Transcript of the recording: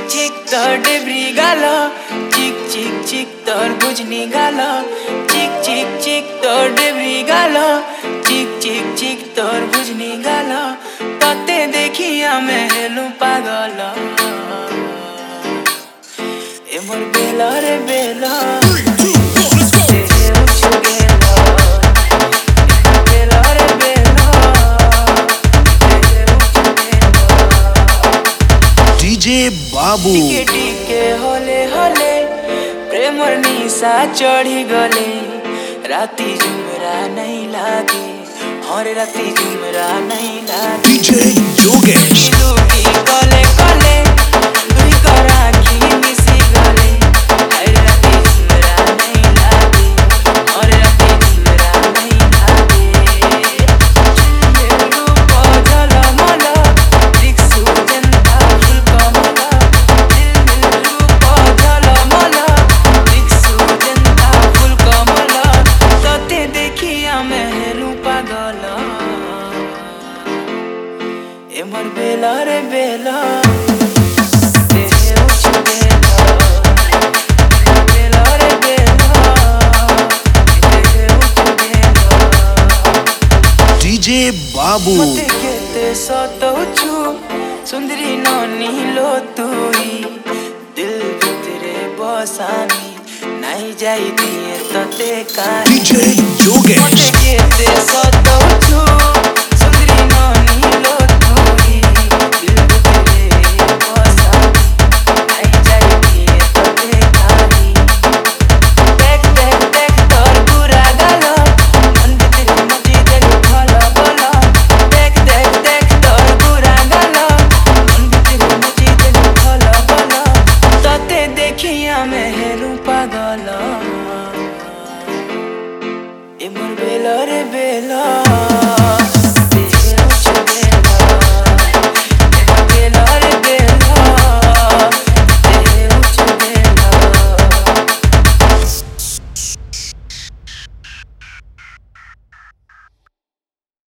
चिक तर डेब्री गाल चिक चिक चिक तर बुझ्ने गाल चिक चिक चिक तर डेब्री गाल चिक चिक चिक तर बुझ्ने गाल तते देखी आमे हेलु पागल ए मोर बेला रे बेला बाबू टिके टिके होले होले प्रेमर निशा चढ़ी गले राती झुमरा नहीं लागे और राती झुमरा नहीं लागे डीजे योगेश लुकी कले कले दुई कराखी मिसी गले हर राती झुमरा नहीं लागे और राती झुमरा नहीं लागे रूप झलमल दिक्सु जनता फुल कमला रूप झलमल दिक्सु जनता फुल कमला तते देखी आमे हेलु पागल ए मोर बेला रे बेला डीजे बाबू मते केते सतौछु सुंदरी नानी लो तुई दिल भितरे बसानी नहीं जाई दिए तते काई डीजे योगेश मते केते सतौछु सुंदरी नानी लो तुई दिल भितरे बसानी नहीं जाई दिए तते काई देख देख देख तोर पूरा गालो मन भितरे मची देलु भला भला देख देख देख तोर पूरा गालो मन भितरे मची देलु भला भला तते देखी आमे हेलु पागल ए मोर बेला रे बेला